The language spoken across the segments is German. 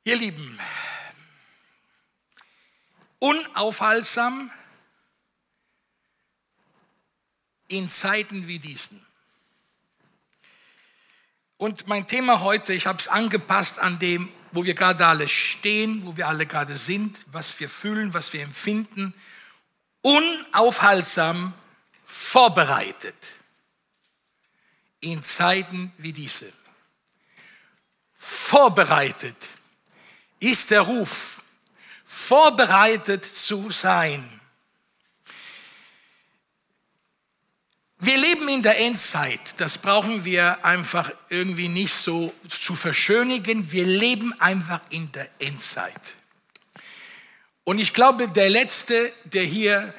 Ihr Lieben, unaufhaltsam in Zeiten wie diesen. Und mein Thema heute, ich habe es angepasst an dem, wo wir gerade alle stehen, wo wir alle gerade sind, was wir fühlen, was wir empfinden. Unaufhaltsam vorbereitet in Zeiten wie diese. Vorbereitet ist der Ruf, vorbereitet zu sein. Wir leben in der Endzeit, das brauchen wir einfach irgendwie nicht so zu verschönigen. Wir leben einfach in der Endzeit. Und ich glaube, der Letzte, der hier,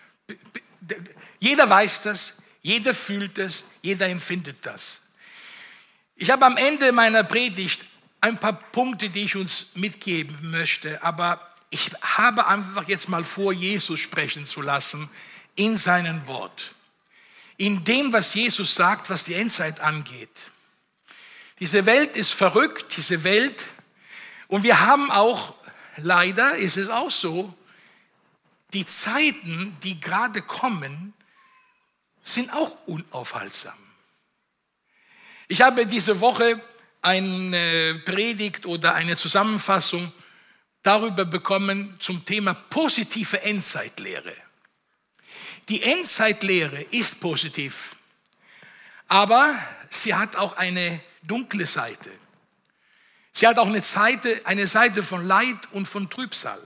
jeder weiß das, jeder fühlt das, jeder empfindet das. Ich habe am Ende meiner Predigt ein paar Punkte, die ich uns mitgeben möchte, aber ich habe einfach jetzt mal vor, Jesus sprechen zu lassen in seinem Wort. In dem, was Jesus sagt, was die Endzeit angeht. Diese Welt ist verrückt, diese Welt. Und wir haben auch, leider ist es auch so, die Zeiten, die gerade kommen, sind auch unaufhaltsam. Ich habe diese Woche eine Predigt oder eine Zusammenfassung darüber bekommen zum Thema positive Endzeitlehre. Die Endzeitlehre ist positiv, aber sie hat auch eine dunkle Seite. Sie hat auch eine Seite von Leid und von Trübsal.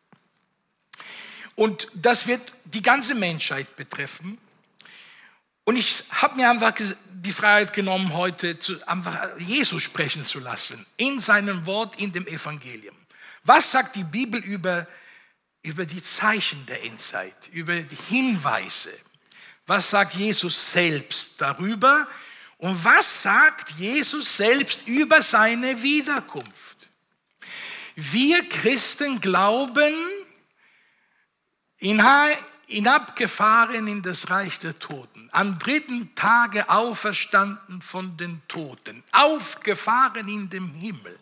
Und das wird die ganze Menschheit betreffen. Und ich habe mir einfach die Freiheit genommen, heute einfach Jesus sprechen zu lassen, in seinem Wort, in dem Evangelium. Was sagt die Bibel über die Zeichen der Endzeit, über die Hinweise? Was sagt Jesus selbst darüber? Und was sagt Jesus selbst über seine Wiederkunft? Wir Christen glauben, hinabgefahren in das Reich der Toten, am 3. Tage auferstanden von den Toten, aufgefahren in den Himmel.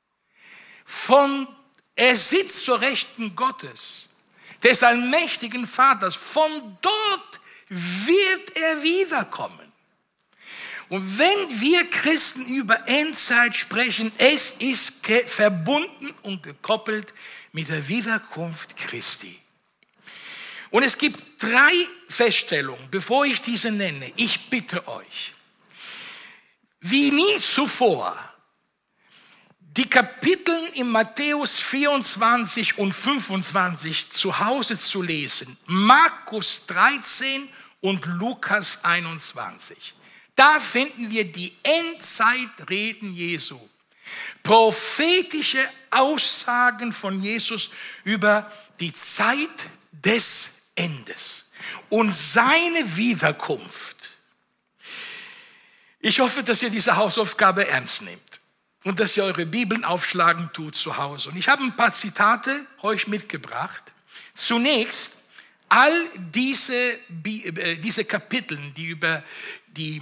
Er sitzt zur Rechten Gottes, des allmächtigen Vaters. Von dort wird er wiederkommen. Und wenn wir Christen über Endzeit sprechen, es ist verbunden und gekoppelt mit der Wiederkunft Christi. Und es gibt 3 Feststellungen, bevor ich diese nenne. Ich bitte euch, wie nie zuvor, die Kapitel in Matthäus 24 und 25 zu Hause zu lesen. Markus 13 und Lukas 21. Da finden wir die Endzeitreden Jesu. Prophetische Aussagen von Jesus über die Zeit des Endes und seine Wiederkunft. Ich hoffe, dass ihr diese Hausaufgabe ernst nehmt. Und dass ihr eure Bibeln aufschlagen tut zu Hause. Und ich habe ein paar Zitate euch mitgebracht. Zunächst, all diese Kapitel, die über die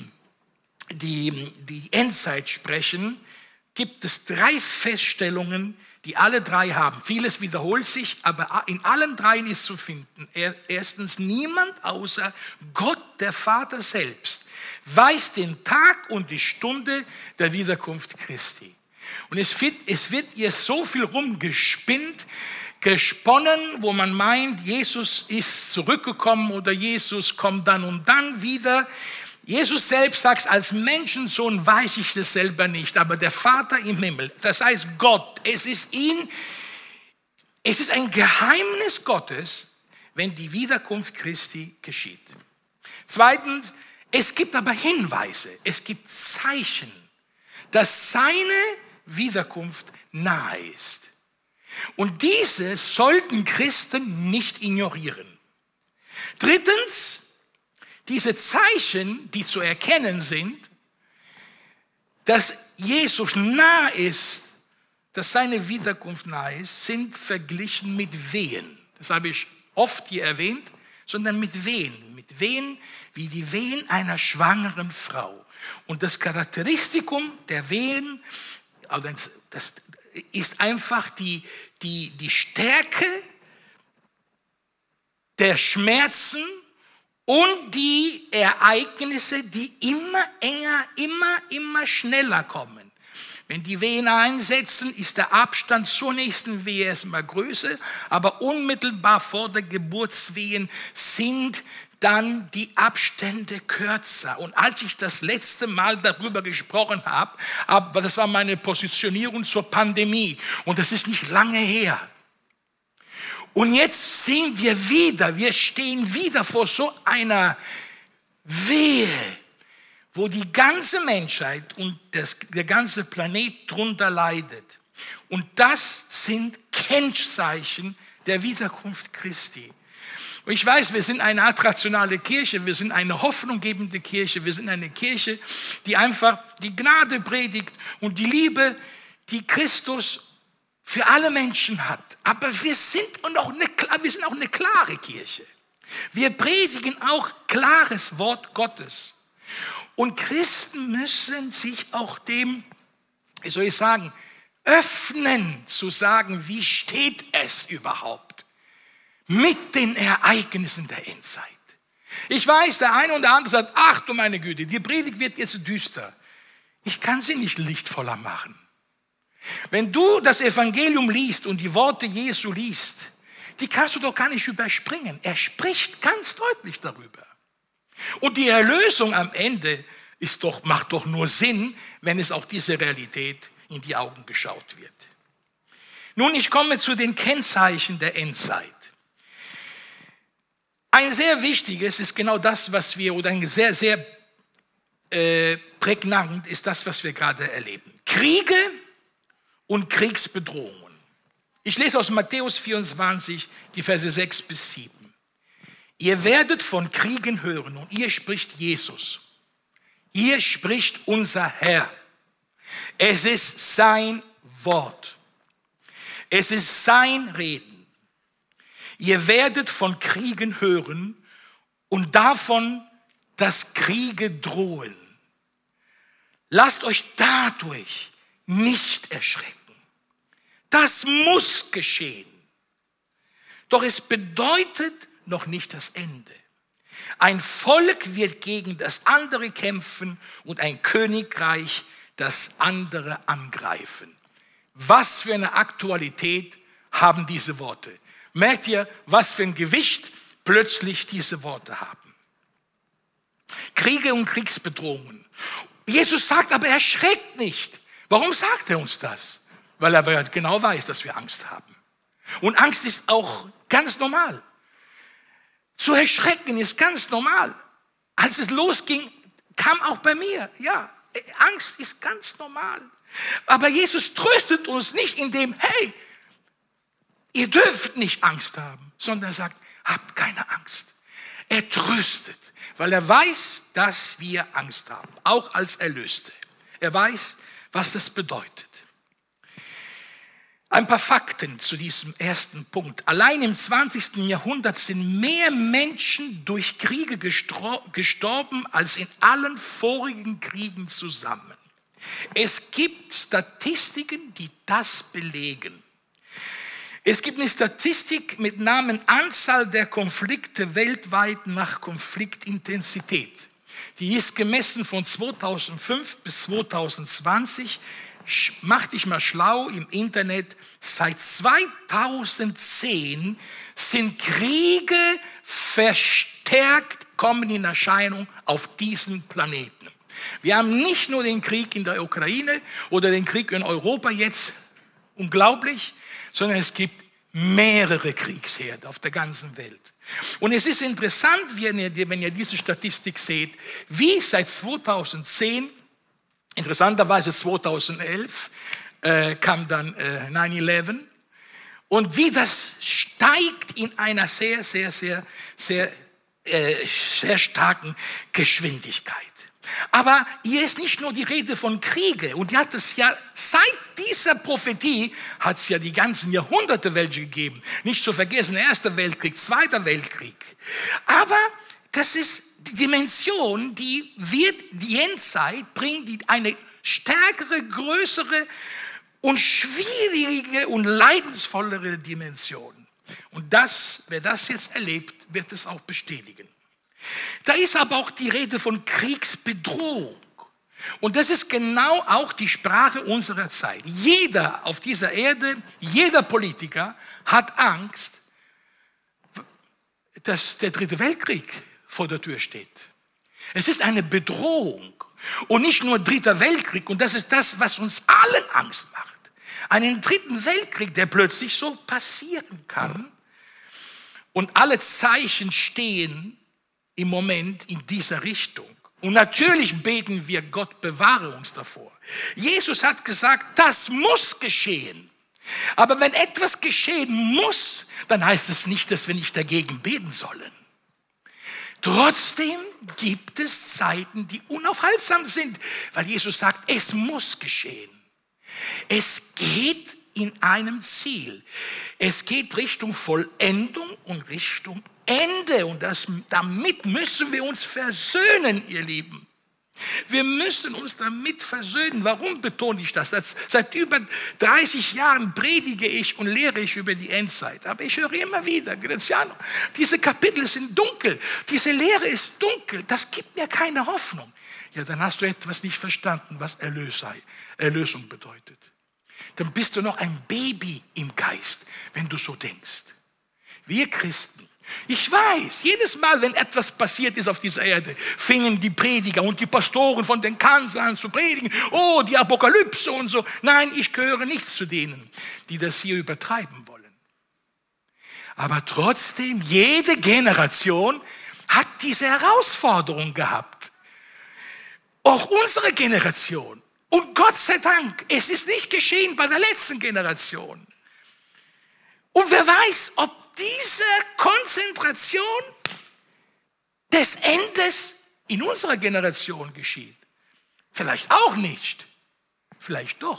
Endzeit sprechen, gibt es 3 Feststellungen, die alle 3 haben. Vieles wiederholt sich, aber in allen 3 ist zu finden. Erstens, niemand außer Gott, der Vater selbst, weiß den Tag und die Stunde der Wiederkunft Christi. Und es wird ihr so viel rumgespinnt, gesponnen, wo man meint, Jesus ist zurückgekommen oder Jesus kommt dann und dann wieder. Jesus selbst sagt, als Menschensohn weiß ich das selber nicht, aber der Vater im Himmel, das heißt Gott, es ist ein Geheimnis Gottes, wenn die Wiederkunft Christi geschieht. Zweitens, es gibt aber Hinweise, es gibt Zeichen, dass seine Wiederkunft nahe ist. Und diese sollten Christen nicht ignorieren. Drittens, diese Zeichen, die zu erkennen sind, dass Jesus nah ist, dass seine Wiederkunft nahe ist, sind verglichen mit Wehen. Das habe ich oft hier erwähnt, sondern mit Wehen. Mit Wehen wie die Wehen einer schwangeren Frau. Und das Charakteristikum der Wehen, also ist einfach die Stärke der Schmerzen und die Ereignisse, die immer enger, immer schneller kommen. Wenn die Wehen einsetzen, ist der Abstand zur nächsten Wehe erstmal größer, aber unmittelbar vor der Geburtswehen sind dann die Abstände kürzer. Und als ich das letzte Mal darüber gesprochen habe, das war meine Positionierung zur Pandemie und das ist nicht lange her. Und jetzt sehen wir stehen wieder vor so einer Wehe, wo die ganze Menschheit und der ganze Planet drunter leidet. Und das sind Kennzeichen der Wiederkunft Christi. Und ich weiß, wir sind eine attraktionale Kirche, wir sind eine hoffnunggebende Kirche, wir sind eine Kirche, die einfach die Gnade predigt und die Liebe, die Christus für alle Menschen hat. Aber wir sind auch eine klare Kirche. Wir predigen auch klares Wort Gottes. Und Christen müssen sich auch dem, wie soll ich sagen, öffnen, zu sagen, wie steht es überhaupt mit den Ereignissen der Endzeit. Ich weiß, der eine oder andere sagt, ach du meine Güte, die Predigt wird jetzt düster. Ich kann sie nicht lichtvoller machen. Wenn du das Evangelium liest und die Worte Jesu liest, die kannst du doch gar nicht überspringen. Er spricht ganz deutlich darüber. Und die Erlösung am Ende macht doch nur Sinn, wenn es auch diese Realität in die Augen geschaut wird. Nun, ich komme zu den Kennzeichen der Endzeit. Ein sehr wichtiges ist genau das, ein sehr, sehr prägnant ist das, was wir gerade erleben. Kriege und Kriegsbedrohungen. Ich lese aus Matthäus 24, die Verse 6 bis 7. Ihr werdet von Kriegen hören und hier spricht Jesus. Hier spricht unser Herr. Es ist sein Wort. Es ist sein Reden. Ihr werdet von Kriegen hören und davon, dass Kriege drohen. Lasst euch dadurch nicht erschrecken. Das muss geschehen. Doch es bedeutet noch nicht das Ende. Ein Volk wird gegen das andere kämpfen und ein Königreich das andere angreifen. Was für eine Aktualität haben diese Worte? Merkt ihr, was für ein Gewicht plötzlich diese Worte haben? Kriege und Kriegsbedrohungen. Jesus sagt aber, erschreckt nicht. Warum sagt er uns das? Weil er genau weiß, dass wir Angst haben. Und Angst ist auch ganz normal. Zu erschrecken ist ganz normal. Als es losging, kam auch bei mir, ja, Angst ist ganz normal. Aber Jesus tröstet uns nicht indem, hey, ihr dürft nicht Angst haben, sondern er sagt, habt keine Angst. Er tröstet, weil er weiß, dass wir Angst haben, auch als Erlöste. Er weiß, was das bedeutet. Ein paar Fakten zu diesem ersten Punkt. Allein im 20. Jahrhundert sind mehr Menschen durch Kriege gestorben als in allen vorigen Kriegen zusammen. Es gibt Statistiken, die das belegen. Es gibt eine Statistik mit Namen Anzahl der Konflikte weltweit nach Konfliktintensität. Die ist gemessen von 2005 bis 2020. Mach dich mal schlau im Internet. Seit 2010 sind Kriege verstärkt, kommen in Erscheinung auf diesem Planeten. Wir haben nicht nur den Krieg in der Ukraine oder den Krieg in Europa jetzt, unglaublich, sondern es gibt mehrere Kriegsherde auf der ganzen Welt. Und es ist interessant, wenn ihr diese Statistik seht, wie seit 2010, interessanterweise 2011, kam dann 9/11, und wie das steigt in einer sehr starken Geschwindigkeit. Aber hier ist nicht nur die Rede von Kriege. Und die hat es ja, seit dieser Prophetie hat es ja die ganzen Jahrhunderte welche gegeben. Nicht zu vergessen, Erster Weltkrieg, Zweiter Weltkrieg. Aber das ist die Dimension, die Endzeit bringt eine stärkere, größere und schwierige und leidensvollere Dimensionen. Und wer das jetzt erlebt, wird es auch bestätigen. Da ist aber auch die Rede von Kriegsbedrohung. Und das ist genau auch die Sprache unserer Zeit. Jeder auf dieser Erde, jeder Politiker hat Angst, dass der Dritte Weltkrieg vor der Tür steht. Es ist eine Bedrohung. Und nicht nur Dritter Weltkrieg. Und das ist das, was uns allen Angst macht. Einen Dritten Weltkrieg, der plötzlich so passieren kann. Und alle Zeichen stehen im Moment in dieser Richtung. Und natürlich beten wir, Gott bewahre uns davor. Jesus hat gesagt, das muss geschehen. Aber wenn etwas geschehen muss, dann heißt es nicht, dass wir nicht dagegen beten sollen. Trotzdem gibt es Zeiten, die unaufhaltsam sind, weil Jesus sagt, es muss geschehen. Es geht in einem Ziel. Es geht Richtung Vollendung und Richtung Ende. Und damit müssen wir uns versöhnen, ihr Lieben. Wir müssen uns damit versöhnen. Warum betone ich das? Seit über 30 Jahren predige ich und lehre ich über die Endzeit. Aber ich höre immer wieder, Graziano, diese Kapitel sind dunkel. Diese Lehre ist dunkel. Das gibt mir keine Hoffnung. Ja, dann hast du etwas nicht verstanden, was Erlösung bedeutet. Dann bist du noch ein Baby im Geist, wenn du so denkst. Wir Christen, ich weiß, jedes Mal, wenn etwas passiert ist auf dieser Erde, fingen die Prediger und die Pastoren von den Kanzeln an zu predigen. Oh, die Apokalypse und so. Nein, ich gehöre nicht zu denen, die das hier übertreiben wollen. Aber trotzdem, jede Generation hat diese Herausforderung gehabt. Auch unsere Generation. Und Gott sei Dank, es ist nicht geschehen bei der letzten Generation. Und wer weiß, ob diese Konzentration des Endes in unserer Generation geschieht. Vielleicht auch nicht, vielleicht doch.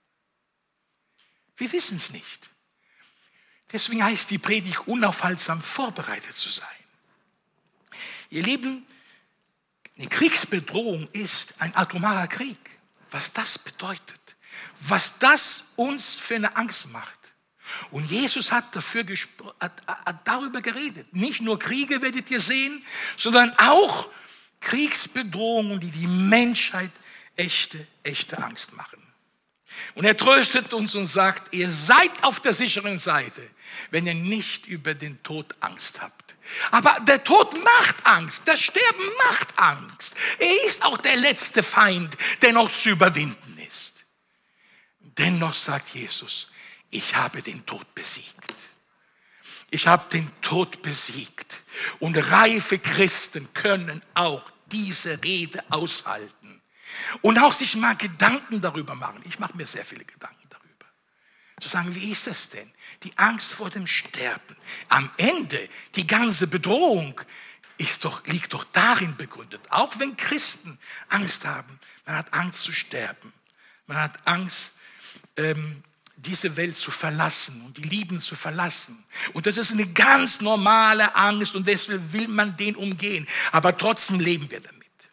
Wir wissen es nicht. Deswegen heißt die Predigt, unaufhaltsam vorbereitet zu sein. Ihr Lieben, eine Kriegsbedrohung ist ein atomarer Krieg. Was das bedeutet, was das uns für eine Angst macht. Und Jesus hat darüber geredet. Nicht nur Kriege werdet ihr sehen, sondern auch Kriegsbedrohungen, die die Menschheit echte Angst machen. Und er tröstet uns und sagt, ihr seid auf der sicheren Seite, wenn ihr nicht über den Tod Angst habt. Aber der Tod macht Angst, das Sterben macht Angst. Er ist auch der letzte Feind, der noch zu überwinden ist. Dennoch sagt Jesus, ich habe den Tod besiegt. Ich habe den Tod besiegt. Und reife Christen können auch diese Rede aushalten. Und auch sich mal Gedanken darüber machen. Ich mache mir sehr viele Gedanken darüber. Zu sagen, wie ist das denn? Die Angst vor dem Sterben. Am Ende, die ganze Bedrohung liegt doch darin begründet. Auch wenn Christen Angst haben. Man hat Angst zu sterben. Man hat Angst, diese Welt zu verlassen und die Lieben zu verlassen. Und das ist eine ganz normale Angst und deswegen will man den umgehen. Aber trotzdem leben wir damit.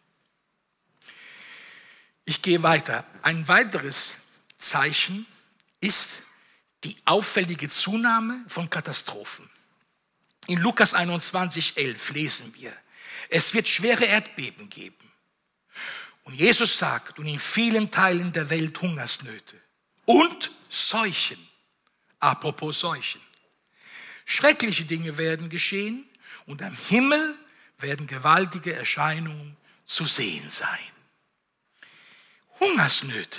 Ich gehe weiter. Ein weiteres Zeichen ist die auffällige Zunahme von Katastrophen. In Lukas 21,11 lesen wir, es wird schwere Erdbeben geben. Und Jesus sagt, und in vielen Teilen der Welt Hungersnöte und Seuchen. Apropos Seuchen. Schreckliche Dinge werden geschehen und am Himmel werden gewaltige Erscheinungen zu sehen sein. Hungersnöte.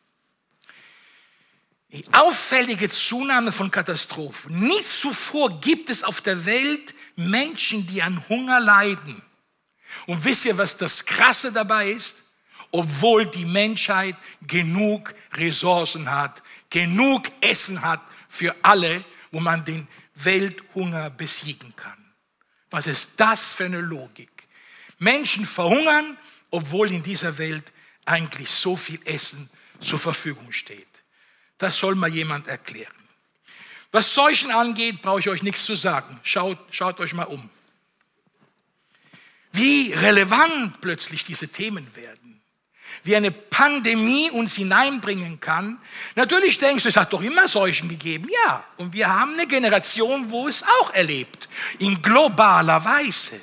Die auffällige Zunahme von Katastrophen. Nie zuvor gibt es auf der Welt Menschen, die an Hunger leiden. Und wisst ihr, was das Krasse dabei ist? Obwohl die Menschheit genug Ressourcen hat, genug Essen hat für alle, wo man den Welthunger besiegen kann. Was ist das für eine Logik? Menschen verhungern, obwohl in dieser Welt eigentlich so viel Essen zur Verfügung steht. Das soll mal jemand erklären. Was Seuchen angeht, brauche ich euch nichts zu sagen. Schaut euch mal um. Wie relevant plötzlich diese Themen werden. wie eine Pandemie uns hineinbringen kann. Natürlich denkst du, es hat doch immer Seuchen gegeben. Ja, und wir haben eine Generation, wo es auch erlebt, in globaler Weise.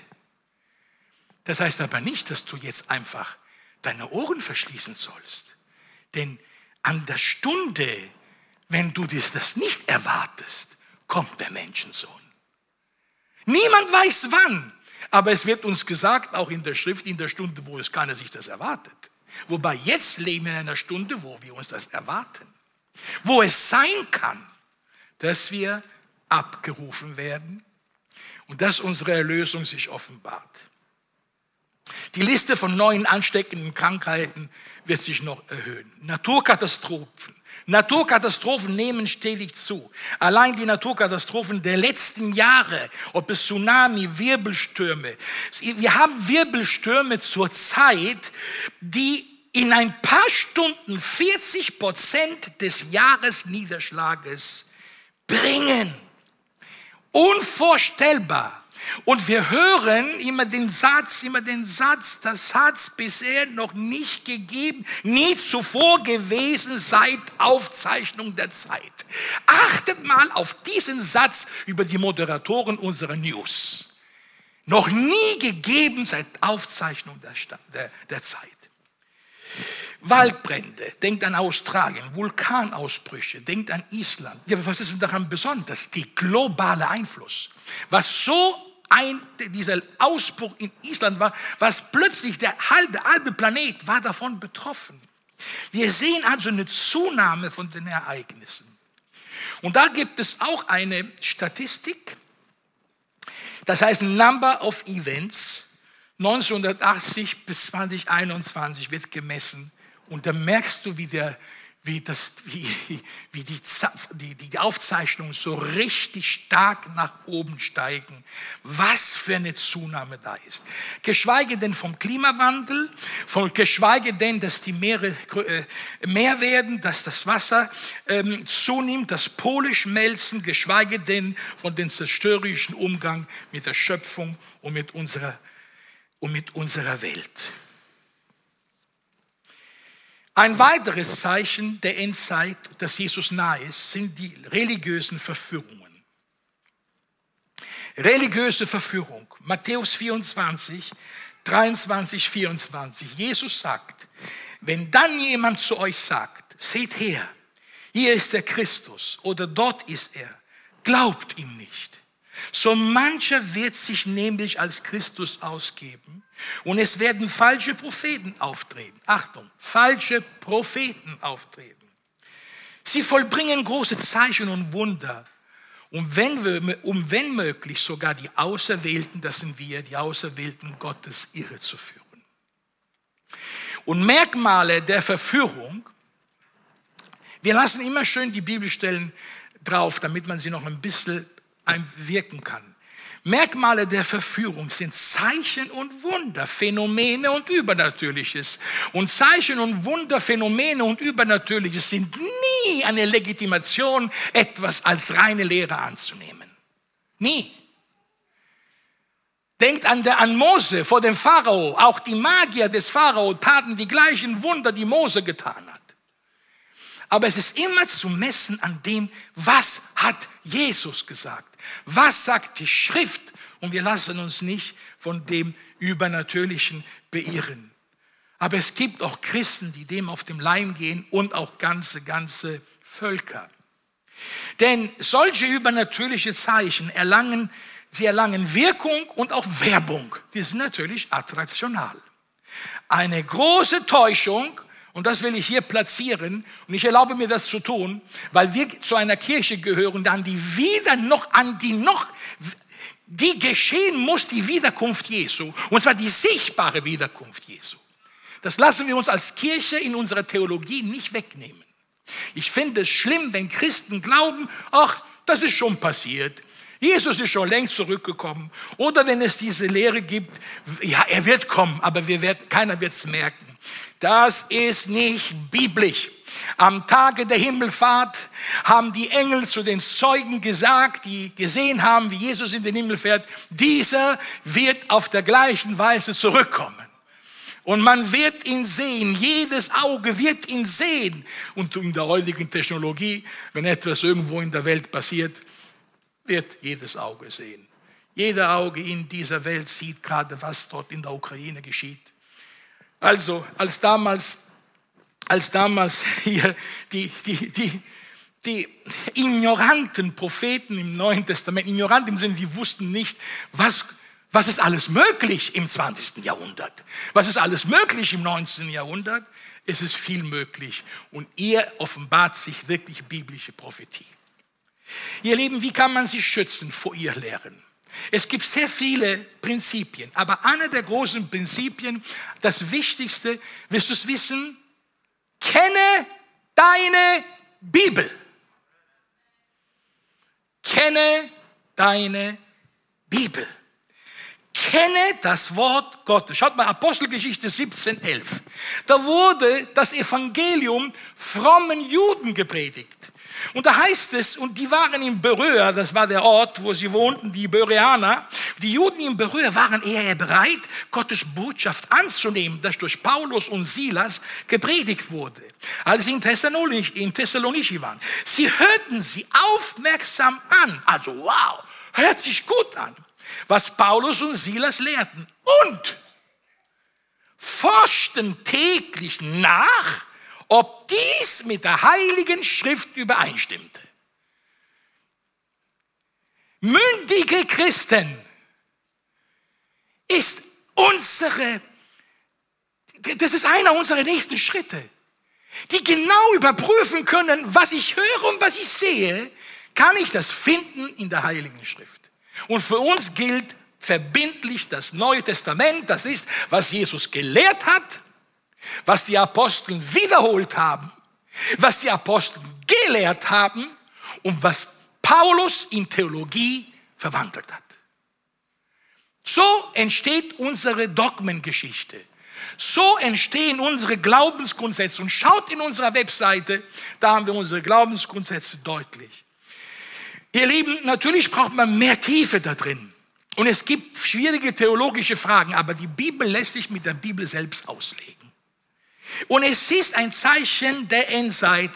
Das heißt aber nicht, dass du jetzt einfach deine Ohren verschließen sollst. Denn an der Stunde, wenn du das nicht erwartest, kommt der Menschensohn. Niemand weiß wann, aber es wird uns gesagt, auch in der Schrift, in der Stunde, wo es keiner sich das erwartet. Wobei jetzt leben wir in einer Stunde, wo wir uns das erwarten. Wo es sein kann, dass wir abgerufen werden und dass unsere Erlösung sich offenbart. Die Liste von neuen ansteckenden Krankheiten wird sich noch erhöhen. Naturkatastrophen nehmen stetig zu. Allein die Naturkatastrophen der letzten Jahre, ob es Tsunami, Wirbelstürme. Wir haben Wirbelstürme zurzeit, die in ein paar Stunden 40% des Jahresniederschlages bringen. Unvorstellbar. Und wir hören immer den Satz, das hat es bisher noch nicht gegeben, nie zuvor gewesen seit Aufzeichnung der Zeit. Achtet mal auf diesen Satz über die Moderatoren unserer News. Noch nie gegeben seit Aufzeichnung der Zeit. Waldbrände, denkt an Australien, Vulkanausbrüche, denkt an Island. Ja, was ist denn daran besonders? Die globale Einfluss. Was dieser Ausbruch in Island war, was plötzlich der halbe Planet war davon betroffen. Wir sehen also eine Zunahme von den Ereignissen. Und da gibt es auch eine Statistik, das heißt Number of Events, 1980 bis 2021 wird gemessen. Und da merkst du, wie die Aufzeichnungen so richtig stark nach oben steigen. Was für eine Zunahme da ist. Geschweige denn vom Klimawandel, geschweige denn, dass die Meere mehr werden, dass das Wasser zunimmt, dass Pole schmelzen, geschweige denn von dem zerstörerischen Umgang mit der Schöpfung und mit unserer Welt. Ein weiteres Zeichen der Endzeit, dass Jesus nahe ist, sind die religiösen Verführungen. Religiöse Verführung. Matthäus 24, 23, 24. Jesus sagt, wenn dann jemand zu euch sagt, seht her, hier ist der Christus oder dort ist er, glaubt ihm nicht. So mancher wird sich nämlich als Christus ausgeben und es werden falsche Propheten auftreten. Achtung, falsche Propheten auftreten. Sie vollbringen große Zeichen und Wunder, wenn möglich sogar die Auserwählten, das sind wir, die Auserwählten Gottes, irre zu führen. Und Merkmale der Verführung, wir lassen immer schön die Bibelstellen drauf, damit man sie noch ein bisschen einwirken kann. Merkmale der Verführung sind Zeichen und Wunder, Phänomene und Übernatürliches. Und Zeichen und Wunder, Phänomene und Übernatürliches sind nie eine Legitimation, etwas als reine Lehre anzunehmen. Nie. Denkt an Mose vor dem Pharao. Auch die Magier des Pharao taten die gleichen Wunder, die Mose getan hat. Aber es ist immer zu messen an dem, was hat Jesus gesagt? Was sagt die Schrift? Und wir lassen uns nicht von dem Übernatürlichen beirren. Aber es gibt auch Christen, die dem auf den Leim gehen und auch ganze Völker. Denn solche übernatürliche Zeichen erlangen Wirkung und auch Werbung. Die sind natürlich attraktional. Eine große Täuschung. Und das will ich hier platzieren. Und ich erlaube mir das zu tun, weil wir zu einer Kirche gehören, die geschehen muss, die Wiederkunft Jesu. Und zwar die sichtbare Wiederkunft Jesu. Das lassen wir uns als Kirche in unserer Theologie nicht wegnehmen. Ich finde es schlimm, wenn Christen glauben, ach, das ist schon passiert. Jesus ist schon längst zurückgekommen. Oder wenn es diese Lehre gibt, ja, er wird kommen, aber keiner wird es merken. Das ist nicht biblisch. Am Tage der Himmelfahrt haben die Engel zu den Zeugen gesagt, die gesehen haben, wie Jesus in den Himmel fährt, dieser wird auf der gleichen Weise zurückkommen. Und man wird ihn sehen, jedes Auge wird ihn sehen. Und in der heutigen Technologie, wenn etwas irgendwo in der Welt passiert, wird jedes Auge sehen. Jeder Auge in dieser Welt sieht gerade, was dort in der Ukraine geschieht. Also, als damals hier die ignoranten Propheten im Neuen Testament, ignorant im Sinne, die wussten nicht, was ist alles möglich im 20. Jahrhundert? Was ist alles möglich im 19. Jahrhundert? Es ist viel möglich. Und ihr offenbart sich wirklich biblische Prophetie. Ihr Lieben, wie kann man sich schützen vor Irrlehren? Es gibt sehr viele Prinzipien, aber einer der großen Prinzipien, das Wichtigste, willst du es wissen? Kenne deine Bibel. Kenne deine Bibel. Kenne das Wort Gottes. Schaut mal, Apostelgeschichte 17,11. Da wurde das Evangelium frommen Juden gepredigt. Und da heißt es, und die waren in Beröa, das war der Ort, wo sie wohnten, die Bereaner. Die Juden in Beröa waren eher bereit, Gottes Botschaft anzunehmen, das durch Paulus und Silas gepredigt wurde, als sie in Thessaloniki waren. Sie hörten sie aufmerksam an. Also wow, hört sich gut an, was Paulus und Silas lehrten. Und forschten täglich nach, ob dies mit der Heiligen Schrift übereinstimmte. Mündige Christen ist das ist einer unserer nächsten Schritte, die genau überprüfen können, was ich höre und was ich sehe, kann ich das finden in der Heiligen Schrift. Und für uns gilt verbindlich das Neue Testament, das ist, was Jesus gelehrt hat, was die Apostel wiederholt haben, was die Apostel gelehrt haben und was Paulus in Theologie verwandelt hat. So entsteht unsere Dogmengeschichte. So entstehen unsere Glaubensgrundsätze. Und schaut in unserer Webseite, da haben wir unsere Glaubensgrundsätze deutlich. Ihr Lieben, natürlich braucht man mehr Tiefe da drin. Und es gibt schwierige theologische Fragen, aber die Bibel lässt sich mit der Bibel selbst auslegen. Und es ist ein Zeichen der Endzeit,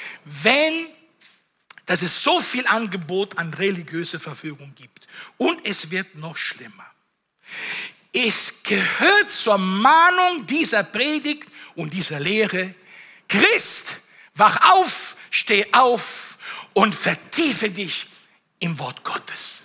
dass es so viel Angebot an religiöser Verfügung gibt. Und es wird noch schlimmer. Es gehört zur Mahnung dieser Predigt und dieser Lehre: Christ, wach auf, steh auf und vertiefe dich im Wort Gottes.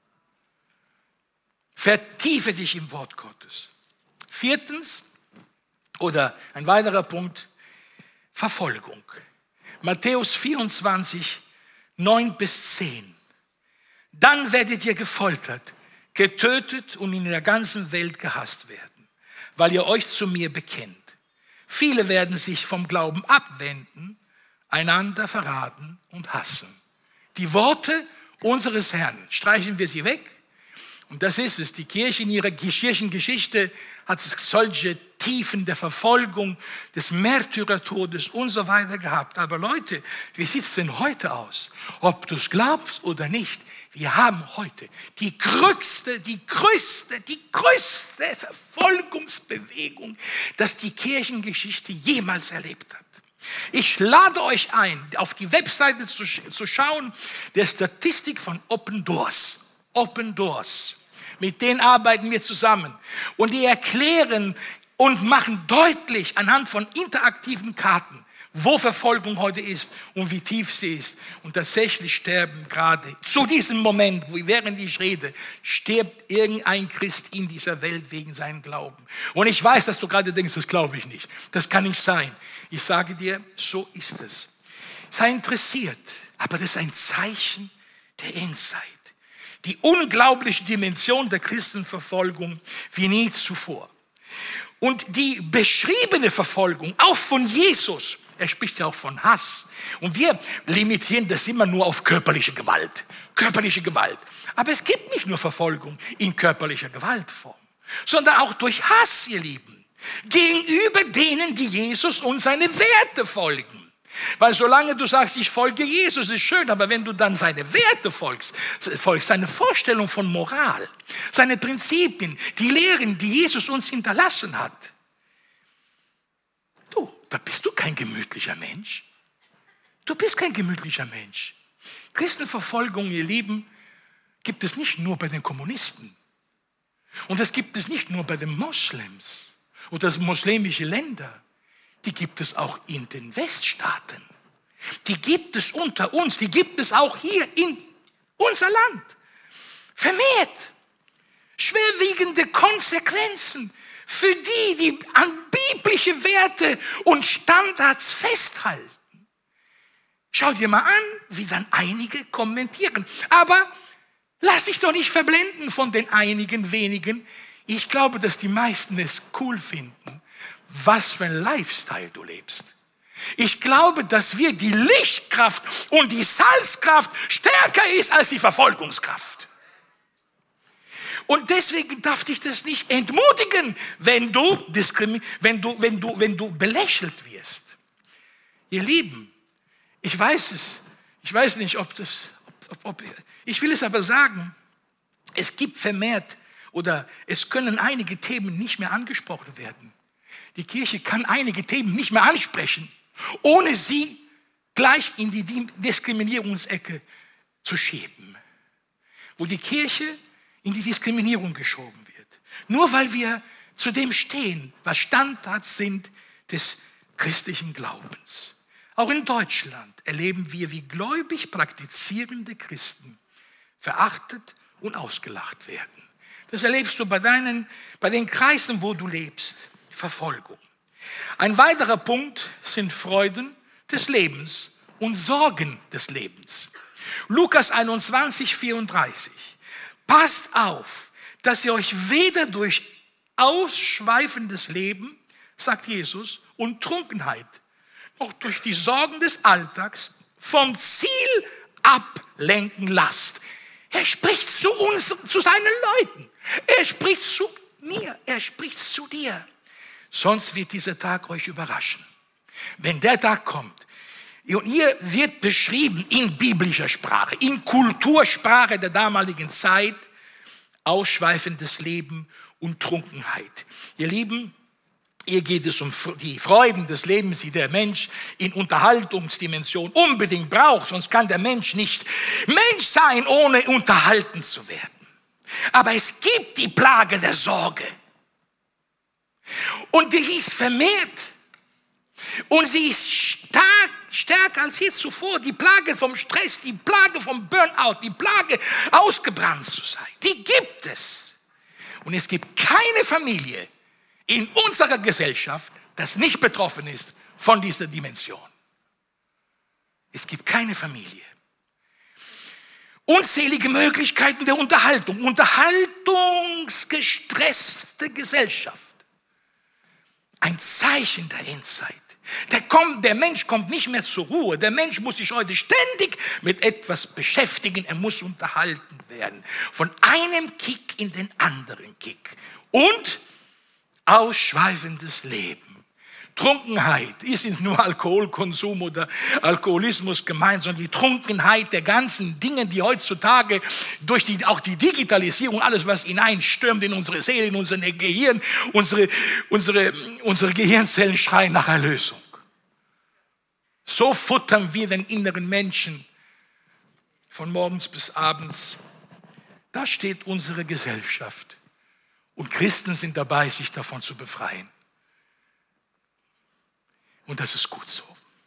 Vertiefe dich im Wort Gottes. 4. Oder ein weiterer Punkt, Verfolgung. Matthäus 24, 9-10. Dann werdet ihr gefoltert, getötet und in der ganzen Welt gehasst werden, weil ihr euch zu mir bekennt. Viele werden sich vom Glauben abwenden, einander verraten und hassen. Die Worte unseres Herrn, streichen wir sie weg. Und das ist es. Die Kirche in ihrer Kirchengeschichte hat solche Tiefen der Verfolgung, des Märtyrertodes und so weiter gehabt. Aber Leute, wie sieht es denn heute aus? Ob du es glaubst oder nicht, wir haben heute die größte Verfolgungsbewegung, das die Kirchengeschichte jemals erlebt hat. Ich lade euch ein, auf die Webseite zu schauen, der Statistik von Open Doors. Open Doors. Mit denen arbeiten wir zusammen. Und die erklären und machen deutlich anhand von interaktiven Karten, wo Verfolgung heute ist und wie tief sie ist. Und tatsächlich sterben gerade zu diesem Moment, während ich rede, stirbt irgendein Christ in dieser Welt wegen seinem Glauben. Und ich weiß, dass du gerade denkst, das glaube ich nicht. Das kann nicht sein. Ich sage dir, so ist es. Sei interessiert, aber das ist ein Zeichen der Endzeit. Die unglaubliche Dimension der Christenverfolgung wie nie zuvor. Und die beschriebene Verfolgung, auch von Jesus, er spricht ja auch von Hass. Und wir limitieren das immer nur auf körperliche Gewalt. Körperliche Gewalt. Aber es gibt nicht nur Verfolgung in körperlicher Gewaltform, sondern auch durch Hass, ihr Lieben, gegenüber denen, die Jesus und seine Werte folgen. Weil solange du sagst, ich folge Jesus, ist schön, aber wenn du dann seine Werte folgst, seine Vorstellung von Moral, seine Prinzipien, die Lehren, die Jesus uns hinterlassen hat, da bist du kein gemütlicher Mensch. Du bist kein gemütlicher Mensch. Christenverfolgung, ihr Lieben, gibt es nicht nur bei den Kommunisten. Und das gibt es nicht nur bei den Moslems oder muslimische Länder. Die gibt es auch in den Weststaaten. Die gibt es unter uns. Die gibt es auch hier in unser Land. Vermehrt. Schwerwiegende Konsequenzen für die, die an biblische Werte und Standards festhalten. Schau dir mal an, wie dann einige kommentieren. Aber lass dich doch nicht verblenden von den einigen wenigen. Ich glaube, dass die meisten es cool finden, was für ein Lifestyle du lebst. Ich glaube, dass wir die Lichtkraft und die Salzkraft stärker ist als die Verfolgungskraft. Und deswegen darf dich das nicht entmutigen, wenn du belächelt wirst. Ihr Lieben, ich weiß nicht, ich will es aber sagen, es gibt vermehrt oder es können einige Themen nicht mehr angesprochen werden. Die Kirche kann einige Themen nicht mehr ansprechen, ohne sie gleich in die Diskriminierungsecke zu schieben. Wo die Kirche in die Diskriminierung geschoben wird. Nur weil wir zu dem stehen, was Standards sind des christlichen Glaubens. Auch in Deutschland erleben wir, wie gläubig praktizierende Christen verachtet und ausgelacht werden. Das erlebst du bei den Kreisen, wo du lebst. Verfolgung. Ein weiterer Punkt sind Freuden des Lebens und Sorgen des Lebens. Lukas 21, 34. Passt auf, dass ihr euch weder durch ausschweifendes Leben, sagt Jesus, und Trunkenheit, noch durch die Sorgen des Alltags vom Ziel ablenken lasst. Er spricht zu uns, zu seinen Leuten. Er spricht zu mir, er spricht zu dir. Sonst wird dieser Tag euch überraschen. Wenn der Tag kommt, und hier wird beschrieben in biblischer Sprache, in Kultursprache der damaligen Zeit, ausschweifendes Leben und Trunkenheit. Ihr Lieben, hier geht es um die Freuden des Lebens, die der Mensch in Unterhaltungsdimension unbedingt braucht. Sonst kann der Mensch nicht Mensch sein, ohne unterhalten zu werden. Aber es gibt die Plage der Sorge. Und die ist vermehrt. Und sie ist stärker als je zuvor. Die Plage vom Stress, die Plage vom Burnout, die Plage ausgebrannt zu sein. Die gibt es. Und es gibt keine Familie in unserer Gesellschaft, das nicht betroffen ist von dieser Dimension. Es gibt keine Familie. Unzählige Möglichkeiten der Unterhaltung. Unterhaltungsgestresste Gesellschaft. Ein Zeichen der Endzeit. Der Mensch kommt nicht mehr zur Ruhe. Der Mensch muss sich heute ständig mit etwas beschäftigen. Er muss unterhalten werden. Von einem Kick in den anderen Kick. Und ausschweifendes Leben. Trunkenheit ist nicht nur Alkoholkonsum oder Alkoholismus gemeint, sondern die Trunkenheit der ganzen Dinge, die heutzutage durch auch die Digitalisierung, alles was hineinstürmt in unsere Seele, in unser Gehirn, unsere Gehirnzellen schreien nach Erlösung. So futtern wir den inneren Menschen von morgens bis abends. Da steht unsere Gesellschaft. Und Christen sind dabei, sich davon zu befreien. Und das ist gut so.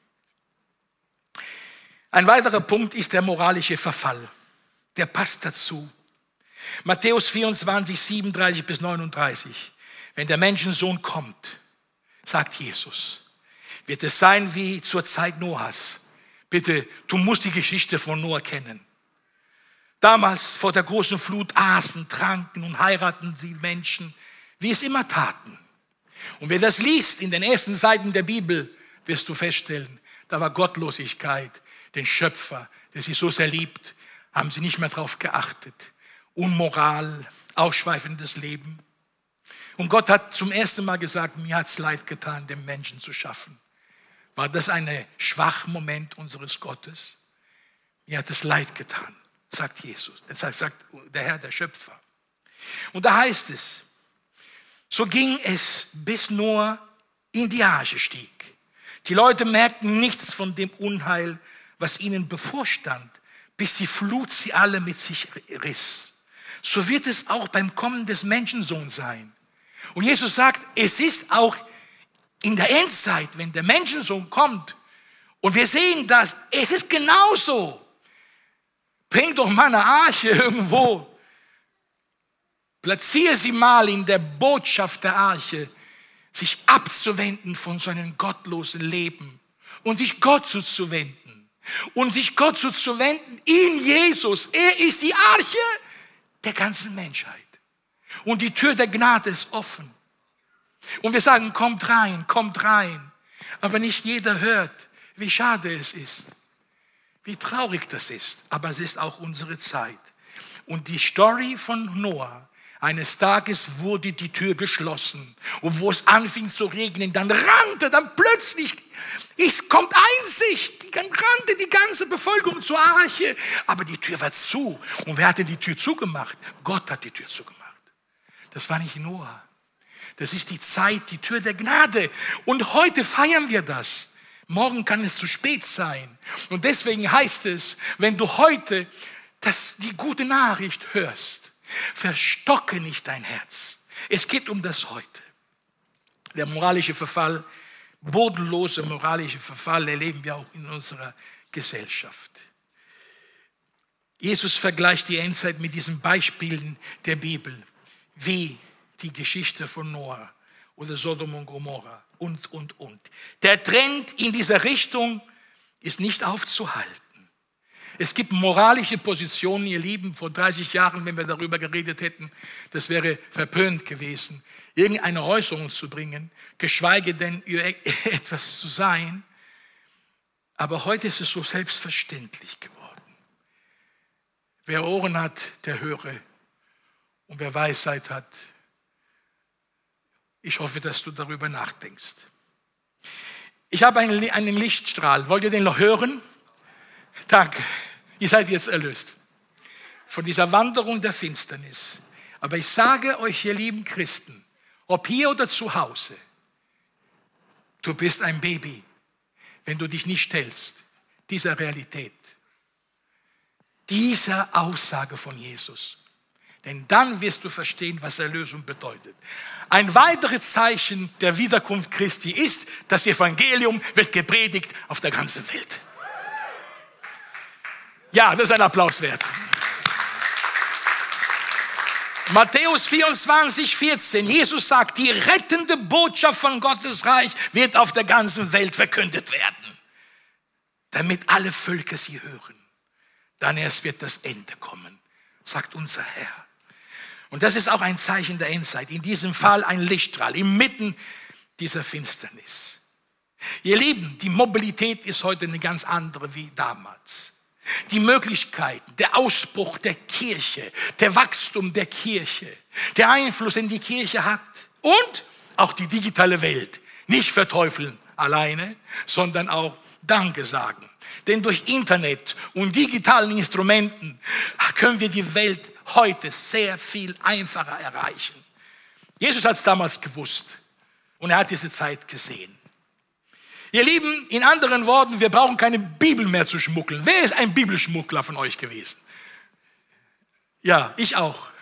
Ein weiterer Punkt ist der moralische Verfall. Der passt dazu. Matthäus 24, 37 bis 39. Wenn der Menschensohn kommt, sagt Jesus, wird es sein wie zur Zeit Noahs. Bitte, du musst die Geschichte von Noah kennen. Damals vor der großen Flut aßen, tranken und heirateten sie Menschen, wie es immer taten. Und wer das liest in den ersten Seiten der Bibel, wirst du feststellen, da war Gottlosigkeit, den Schöpfer, der sie so sehr liebt, haben sie nicht mehr darauf geachtet. Unmoral, ausschweifendes Leben. Und Gott hat zum ersten Mal gesagt, mir hat es leid getan, den Menschen zu schaffen. War das ein schwacher Moment unseres Gottes? Mir hat es leid getan, sagt Jesus, sagt der Herr, der Schöpfer. Und da heißt es, so ging es, bis Noah in die Arche stieg. Die Leute merkten nichts von dem Unheil, was ihnen bevorstand, bis die Flut sie alle mit sich riss. So wird es auch beim Kommen des Menschensohns sein. Und Jesus sagt, es ist auch in der Endzeit, wenn der Menschensohn kommt, und wir sehen das, es ist genauso. Bring doch mal eine Arche irgendwo. Platziere sie mal in der Botschaft der Arche, sich abzuwenden von seinem gottlosen Leben und sich Gott zuzuwenden. Und sich Gott zuzuwenden in Jesus. Er ist die Arche der ganzen Menschheit. Und die Tür der Gnade ist offen. Und wir sagen, kommt rein, kommt rein. Aber nicht jeder hört, wie schade es ist. Wie traurig das ist. Aber es ist auch unsere Zeit. Und die Story von Noah: Eines Tages wurde die Tür geschlossen. Und wo es anfing zu regnen, dann plötzlich, es kommt Einsicht. Rannte die ganze Bevölkerung zur Arche. Aber die Tür war zu. Und wer hat denn die Tür zugemacht? Gott hat die Tür zugemacht. Das war nicht Noah. Das ist die Zeit, die Tür der Gnade. Und heute feiern wir das. Morgen kann es zu spät sein. Und deswegen heißt es, wenn du heute die gute Nachricht hörst, verstocke nicht dein Herz. Es geht um das Heute. Der moralische Verfall, bodenlose moralische Verfall erleben wir auch in unserer Gesellschaft. Jesus vergleicht die Endzeit mit diesen Beispielen der Bibel, wie die Geschichte von Noah oder Sodom und Gomorra und. Der Trend in dieser Richtung ist nicht aufzuhalten. Es gibt moralische Positionen, ihr Lieben, vor 30 Jahren, wenn wir darüber geredet hätten, das wäre verpönt gewesen, irgendeine Äußerung zu bringen, geschweige denn etwas zu sein. Aber heute ist es so selbstverständlich geworden. Wer Ohren hat, der höre. Und wer Weisheit hat, ich hoffe, dass du darüber nachdenkst. Ich habe einen Lichtstrahl. Wollt ihr den noch hören? Danke. Ihr seid jetzt erlöst von dieser Wanderung der Finsternis. Aber ich sage euch, ihr lieben Christen, ob hier oder zu Hause, du bist ein Baby, wenn du dich nicht stellst dieser Realität, dieser Aussage von Jesus. Denn dann wirst du verstehen, was Erlösung bedeutet. Ein weiteres Zeichen der Wiederkunft Christi ist, das Evangelium wird gepredigt auf der ganzen Welt. Ja, das ist ein Applaus wert. Matthäus 24, 14. Jesus sagt, die rettende Botschaft von Gottes Reich wird auf der ganzen Welt verkündet werden, damit alle Völker sie hören. Dann erst wird das Ende kommen, sagt unser Herr. Und das ist auch ein Zeichen der Endzeit. In diesem Fall ein Lichtstrahl inmitten dieser Finsternis. Ihr Lieben, die Mobilität ist heute eine ganz andere wie damals. Die Möglichkeiten, der Ausbruch der Kirche, der Wachstum der Kirche, der Einfluss, den die Kirche hat und auch die digitale Welt. Nicht verteufeln alleine, sondern auch Danke sagen. Denn durch Internet und digitalen Instrumenten können wir die Welt heute sehr viel einfacher erreichen. Jesus hat es damals gewusst und er hat diese Zeit gesehen. Ihr Lieben, in anderen Worten, wir brauchen keine Bibel mehr zu schmuggeln. Wer ist ein Bibelschmuggler von euch gewesen? Ja, ich auch.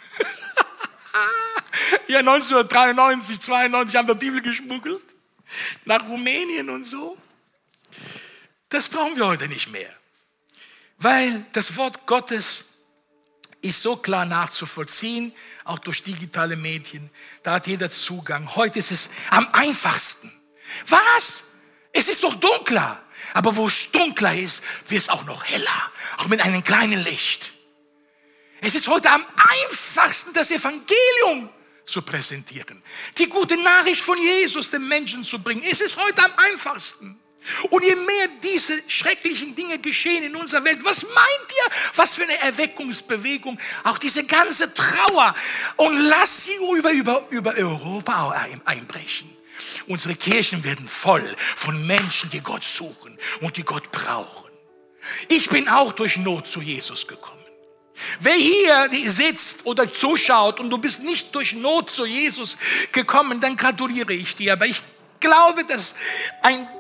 Ja, 1993, 92 haben wir Bibel geschmuggelt. Nach Rumänien und so. Das brauchen wir heute nicht mehr. Weil das Wort Gottes ist so klar nachzuvollziehen, auch durch digitale Medien. Da hat jeder Zugang. Heute ist es am einfachsten. Was? Es ist doch dunkler. Aber wo es dunkler ist, wird es auch noch heller. Auch mit einem kleinen Licht. Es ist heute am einfachsten, das Evangelium zu präsentieren. Die gute Nachricht von Jesus den Menschen zu bringen. Es ist heute am einfachsten. Und je mehr diese schrecklichen Dinge geschehen in unserer Welt, was meint ihr, was für eine Erweckungsbewegung, auch diese ganze Trauer, und lass sie über Europa einbrechen. Unsere Kirchen werden voll von Menschen, die Gott suchen und die Gott brauchen. Ich bin auch durch Not zu Jesus gekommen. Wer hier sitzt oder zuschaut und du bist nicht durch Not zu Jesus gekommen, dann gratuliere ich dir. Aber ich glaube, dass ein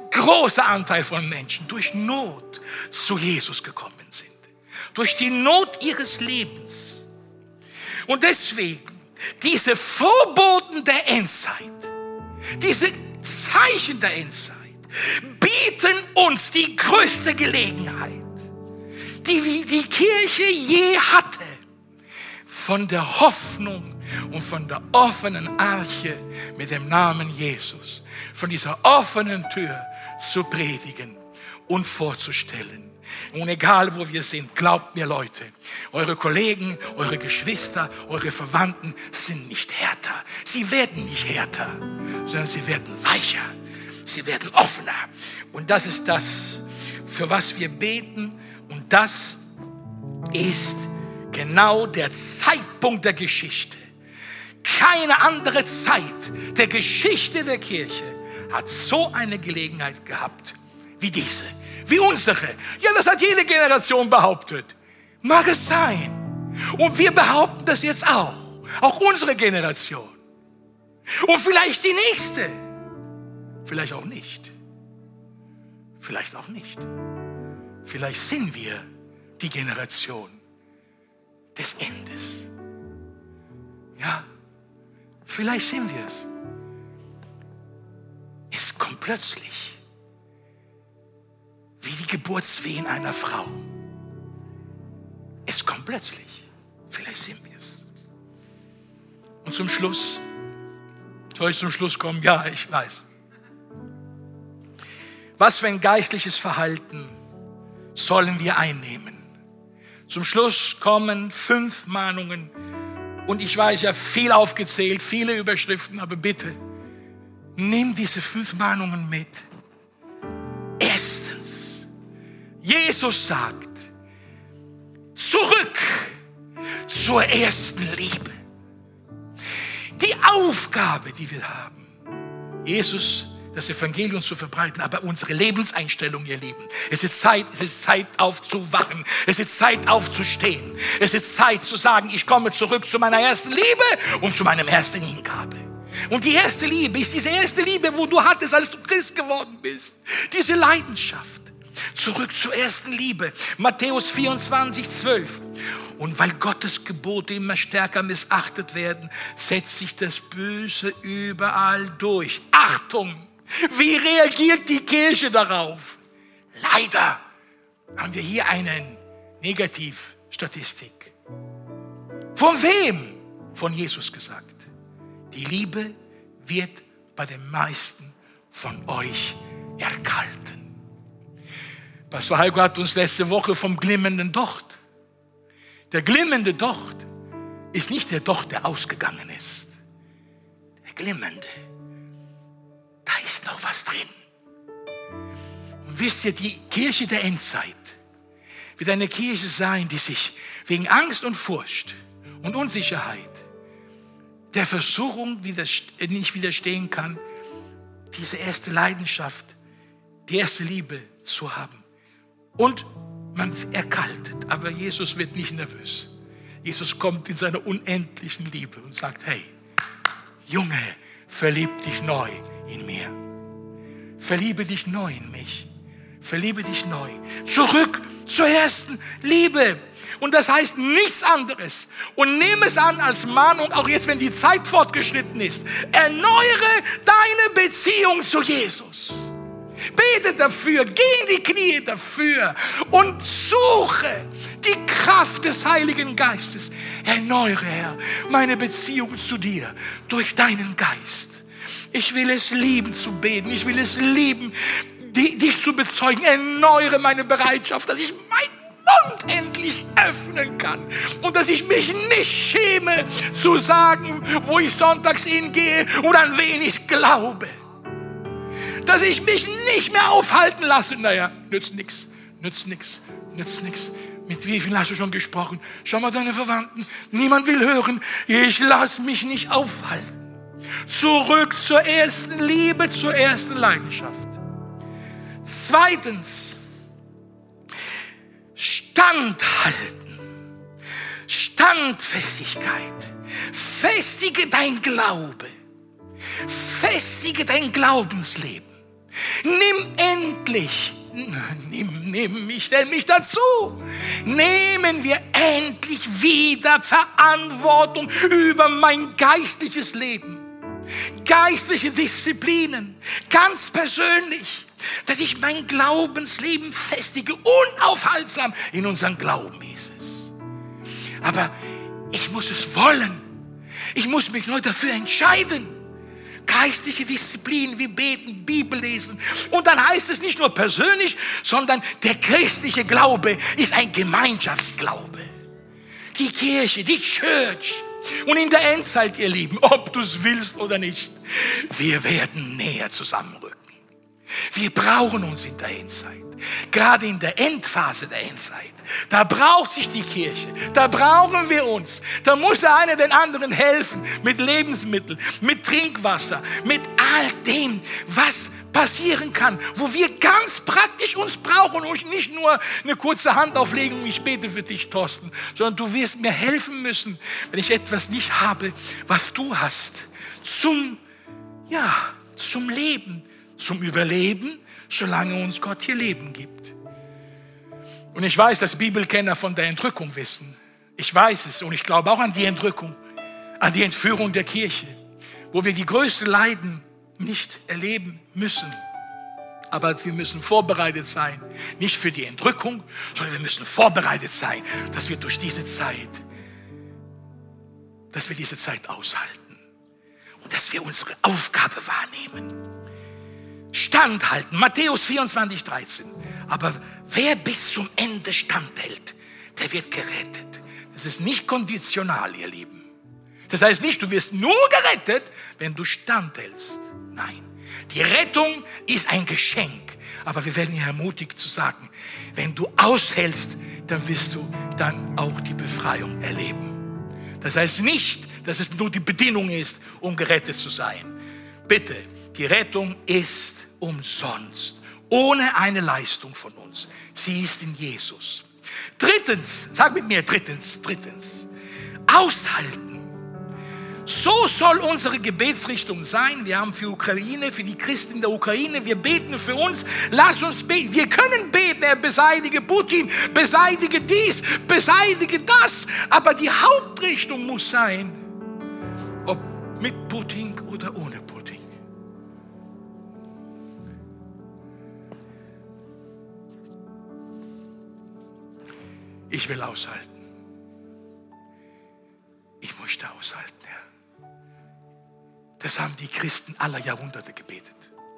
großer Anteil von Menschen durch Not zu Jesus gekommen sind. Durch die Not ihres Lebens. Und deswegen, diese Vorboten der Endzeit, diese Zeichen der Endzeit, bieten uns die größte Gelegenheit, die die Kirche je hatte, von der Hoffnung und von der offenen Arche mit dem Namen Jesus, von dieser offenen Tür zu predigen und vorzustellen. Und egal, wo wir sind, glaubt mir, Leute, eure Kollegen, eure Geschwister, eure Verwandten sind nicht härter. Sie werden nicht härter, sondern sie werden weicher. Sie werden offener. Und das ist das, für was wir beten. Und das ist genau der Zeitpunkt der Geschichte. Keine andere Zeit der Geschichte der Kirche hat so eine Gelegenheit gehabt wie diese, wie unsere. Ja, das hat jede Generation behauptet. Mag es sein. Und wir behaupten das jetzt auch unsere Generation. Und vielleicht die nächste. Vielleicht auch nicht. Vielleicht auch nicht. Vielleicht sind wir die Generation des Endes. Ja, vielleicht sind wir es. Es kommt plötzlich, wie die Geburtswehen einer Frau. Es kommt plötzlich. Vielleicht sind wir es. Und zum Schluss, soll ich zum Schluss kommen? Ja, ich weiß. Was für ein geistliches Verhalten sollen wir einnehmen? Zum Schluss kommen 5 Mahnungen. Und ich weiß, ja, viel aufgezählt, viele Überschriften, aber bitte, nimm diese 5 Mahnungen mit. Erstens, Jesus sagt, zurück zur ersten Liebe. Die Aufgabe, die wir haben, Jesus, das Evangelium zu verbreiten, aber unsere Lebenseinstellung, ihr Lieben. Es ist Zeit aufzuwachen. Es ist Zeit aufzustehen. Es ist Zeit zu sagen, ich komme zurück zu meiner ersten Liebe und zu meinem ersten Hingabe. Und die erste Liebe ist diese erste Liebe, wo du hattest, als du Christ geworden bist. Diese Leidenschaft. Zurück zur ersten Liebe. Matthäus 24,12. Und weil Gottes Gebote immer stärker missachtet werden, setzt sich das Böse überall durch. Achtung! Wie reagiert die Kirche darauf? Leider haben wir hier eine Negativstatistik. Von wem? Von Jesus gesagt. Die Liebe wird bei den meisten von euch erkalten. Pastor Heiko hat uns letzte Woche vom glimmenden Docht. Der glimmende Docht ist nicht der Docht, der ausgegangen ist. Der glimmende, da ist noch was drin. Und wisst ihr, die Kirche der Endzeit wird eine Kirche sein, die sich wegen Angst und Furcht und Unsicherheit der Versuchung nicht widerstehen kann, diese erste Leidenschaft, die erste Liebe zu haben. Und man erkaltet, aber Jesus wird nicht nervös. Jesus kommt in seiner unendlichen Liebe und sagt, hey, Junge, verlieb dich neu in mir. Verliebe dich neu in mich. Verliebe dich neu. Zurück zur ersten Liebe. Und das heißt nichts anderes. Und nimm es an als Mahnung, auch jetzt, wenn die Zeit fortgeschritten ist. Erneuere deine Beziehung zu Jesus. Bete dafür, geh in die Knie dafür und suche die Kraft des Heiligen Geistes. Erneuere, Herr, meine Beziehung zu dir durch deinen Geist. Ich will es lieben zu beten. Ich will es lieben, dich zu bezeugen. Erneuere meine Bereitschaft, dass ich meinen Mund endlich öffnen kann und dass ich mich nicht schäme zu sagen, wo ich sonntags hingehe und an wen ich glaube. Dass ich mich nicht mehr aufhalten lasse. Naja, nützt nichts. Mit wie vielen hast du schon gesprochen? Schau mal deine Verwandten. Niemand will hören. Ich lasse mich nicht aufhalten. Zurück zur ersten Liebe, zur ersten Leidenschaft. Zweitens, standhalten. Standfestigkeit. Festige dein Glaube. Festige dein Glaubensleben. Ich stelle mich dazu. Nehmen wir endlich wieder Verantwortung über mein geistliches Leben. Geistliche Disziplinen, ganz persönlich, dass ich mein Glaubensleben festige, unaufhaltsam in unseren Glauben, hieß es. Aber ich muss es wollen. Ich muss mich neu dafür entscheiden. Geistliche Disziplin, wir beten, Bibel lesen. Und dann heißt es nicht nur persönlich, sondern der christliche Glaube ist ein Gemeinschaftsglaube. Die Kirche, die Church. Und in der Endzeit, ihr Lieben, ob du es willst oder nicht, wir werden näher zusammenrücken. Wir brauchen uns in der Endzeit. Gerade in der Endphase der Endzeit. Da braucht sich die Kirche. Da brauchen wir uns. Da muss der eine den anderen helfen. Mit Lebensmitteln, mit Trinkwasser, mit all dem, was passieren kann. Wo wir ganz praktisch uns brauchen. Und nicht nur eine kurze Handauflegung, ich bete für dich, Thorsten. Sondern du wirst mir helfen müssen, wenn ich etwas nicht habe, was du hast. Zum Leben, zum Überleben, solange uns Gott hier Leben gibt. Und ich weiß, dass Bibelkenner von der Entrückung wissen. Ich weiß es und ich glaube auch an die Entrückung, an die Entführung der Kirche, wo wir die größte Leiden nicht erleben müssen. Aber wir müssen vorbereitet sein, nicht für die Entrückung, sondern wir müssen vorbereitet sein, dass wir diese Zeit aushalten und dass wir unsere Aufgabe wahrnehmen. Standhalten, Matthäus 24,13. Aber wer bis zum Ende standhält, der wird gerettet. Das ist nicht konditional, ihr Lieben. Das heißt nicht, du wirst nur gerettet, wenn du standhältst. Nein, die Rettung ist ein Geschenk. Aber wir werden hier ermutigt zu sagen, wenn du aushältst, dann wirst du dann auch die Befreiung erleben. Das heißt nicht, dass es nur die Bedingung ist, um gerettet zu sein. Bitte, die Rettung ist umsonst, ohne eine Leistung von uns. Sie ist in Jesus. Drittens, sag mit mir drittens, aushalten. So soll unsere Gebetsrichtung sein. Wir haben für Ukraine, für die Christen in der Ukraine, wir beten für uns. Lass uns beten. Wir können beten, er beseitige Putin, beseitige dies, beseitige das. Aber die Hauptrichtung muss sein, ob mit Putin oder ohne Putin. Ich will aushalten. Ich möchte aushalten, Herr. Das haben die Christen aller Jahrhunderte gebetet.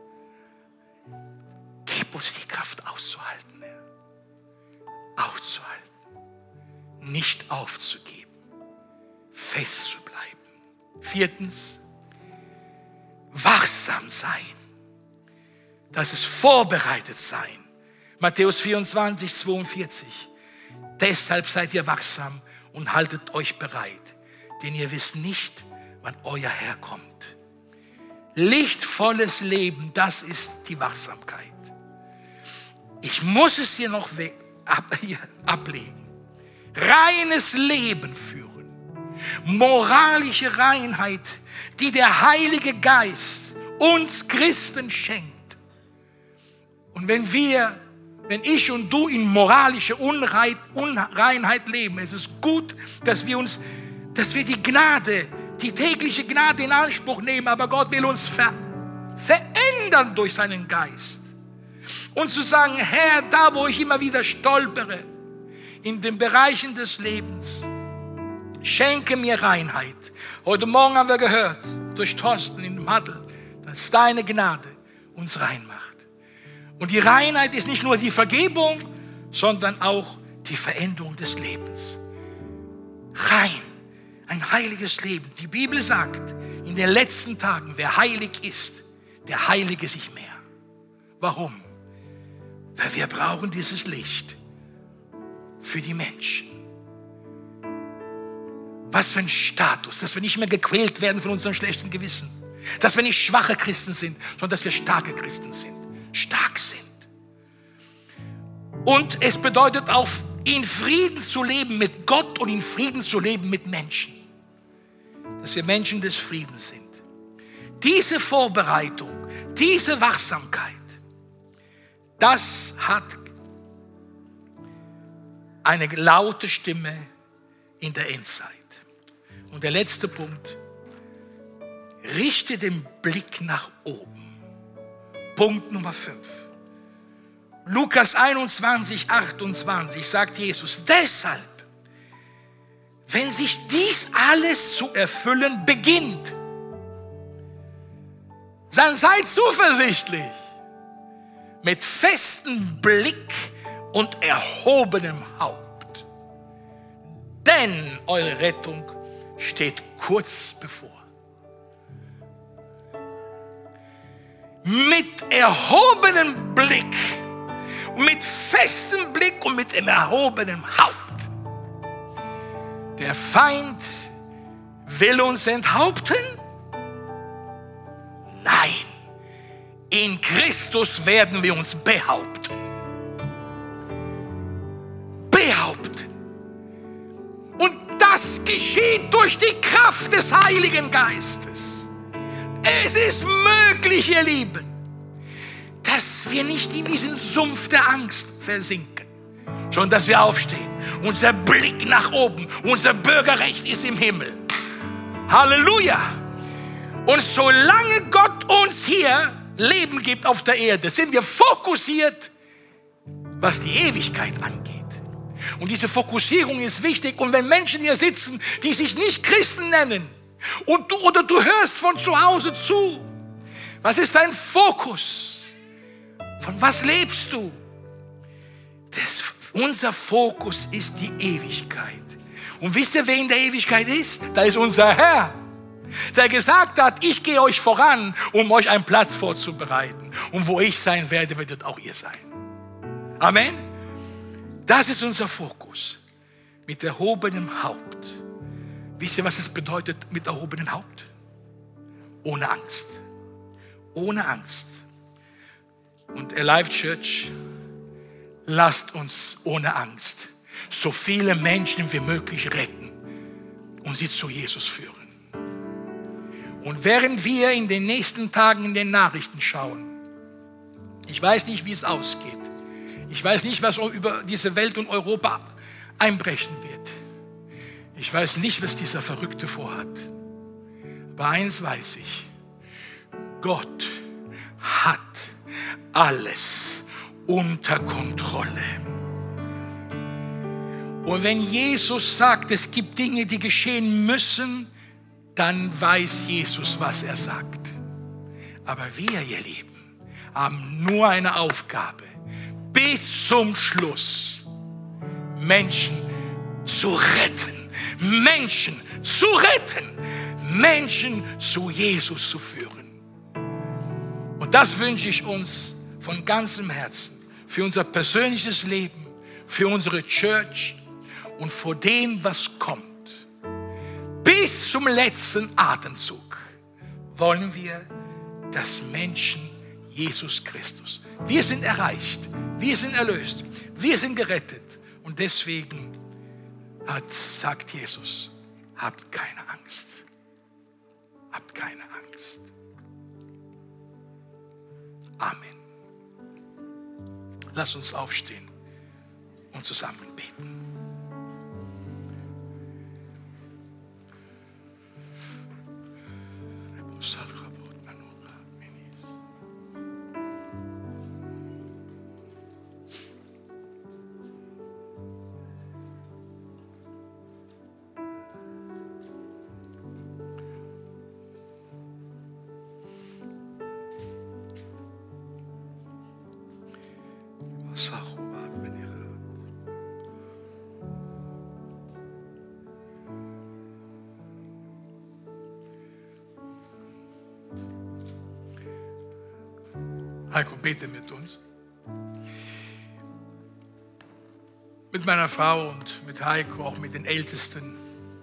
Gib uns die Kraft auszuhalten, Herr. Auszuhalten. Nicht aufzugeben. Fest zu bleiben. Viertens, wachsam sein. Das ist vorbereitet sein. Matthäus 24, 42. Deshalb seid ihr wachsam und haltet euch bereit, denn ihr wisst nicht, wann euer Herr kommt. Lichtvolles Leben, das ist die Wachsamkeit. Ich muss es hier noch ablegen. Reines Leben führen. Moralische Reinheit, die der Heilige Geist uns Christen schenkt. Und wenn ich und du in moralischer Unreinheit leben, es ist gut, dass wir die Gnade, die tägliche Gnade in Anspruch nehmen, aber Gott will uns verändern durch seinen Geist. Und zu sagen, Herr, da wo ich immer wieder stolpere, in den Bereichen des Lebens, schenke mir Reinheit. Heute Morgen haben wir gehört, durch Thorsten in dem Huddle, dass deine Gnade uns rein macht. Und die Reinheit ist nicht nur die Vergebung, sondern auch die Veränderung des Lebens. Rein, ein heiliges Leben. Die Bibel sagt, in den letzten Tagen, wer heilig ist, der heilige sich mehr. Warum? Weil wir brauchen dieses Licht für die Menschen. Was für ein Status, dass wir nicht mehr gequält werden von unserem schlechten Gewissen. Dass wir nicht schwache Christen sind, sondern dass wir starke Christen sind. Stark sind. Und es bedeutet auch, in Frieden zu leben mit Gott und in Frieden zu leben mit Menschen. Dass wir Menschen des Friedens sind. Diese Vorbereitung, diese Wachsamkeit, Das hat eine laute Stimme in der Endzeit. Und der letzte Punkt: richte den Blick nach oben. Punkt Nummer 5. Lukas 21, 28 sagt Jesus: Deshalb, wenn sich dies alles zu erfüllen beginnt, dann seid zuversichtlich, mit festem Blick und erhobenem Haupt. Denn eure Rettung steht kurz bevor. Mit erhobenem Blick, mit festem Blick und mit erhobenem Haupt. Der Feind will uns enthaupten? Nein, in Christus werden wir uns behaupten. Behaupten. Und das geschieht durch die Kraft des Heiligen Geistes. Es ist möglich, ihr Lieben, dass wir nicht in diesen Sumpf der Angst versinken, sondern dass wir aufstehen. Unser Blick nach oben, unser Bürgerrecht ist im Himmel. Halleluja! Und solange Gott uns hier Leben gibt auf der Erde, sind wir fokussiert, was die Ewigkeit angeht. Und diese Fokussierung ist wichtig. Und wenn Menschen hier sitzen, die sich nicht Christen nennen, oder du hörst von zu Hause zu, was ist dein Fokus? Von was lebst du? Unser Fokus ist die Ewigkeit. Und wisst ihr, wer in der Ewigkeit ist? Da ist unser Herr, der gesagt hat: ich gehe euch voran, um euch einen Platz vorzubereiten. Und wo ich sein werde, werdet auch ihr sein. Amen. Das ist unser Fokus. Mit erhobenem Haupt. Wisst ihr, was es bedeutet mit erhobenem Haupt? Ohne Angst. Ohne Angst. Und Alive Church, lasst uns ohne Angst so viele Menschen wie möglich retten und sie zu Jesus führen. Und während wir in den nächsten Tagen in den Nachrichten schauen, ich weiß nicht, wie es ausgeht. Ich weiß nicht, was über diese Welt und Europa einbrechen wird. Ich weiß nicht, was dieser Verrückte vorhat. Aber eins weiß ich: Gott hat alles unter Kontrolle. Und wenn Jesus sagt, es gibt Dinge, die geschehen müssen, dann weiß Jesus, was er sagt. Aber wir, ihr Lieben, haben nur eine Aufgabe: bis zum Schluss Menschen zu retten. Menschen zu retten. Menschen zu Jesus zu führen. Und das wünsche ich uns von ganzem Herzen. Für unser persönliches Leben, für unsere Church und vor dem, was kommt. Bis zum letzten Atemzug wollen wir, dass Menschen Jesus Christus. Wir sind erreicht, wir sind erlöst, wir sind gerettet. Und deswegen sagt Jesus: habt keine Angst. Habt keine Angst. Amen. Lass uns aufstehen und zusammen beten. Heiko, bete mit uns. Mit meiner Frau und mit Heiko, auch mit den Ältesten.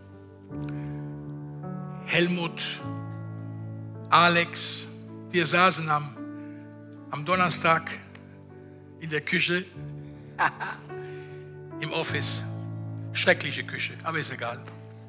Helmut, Alex, wir saßen am Donnerstag in der Küche, im Office. Schreckliche Küche, aber ist egal.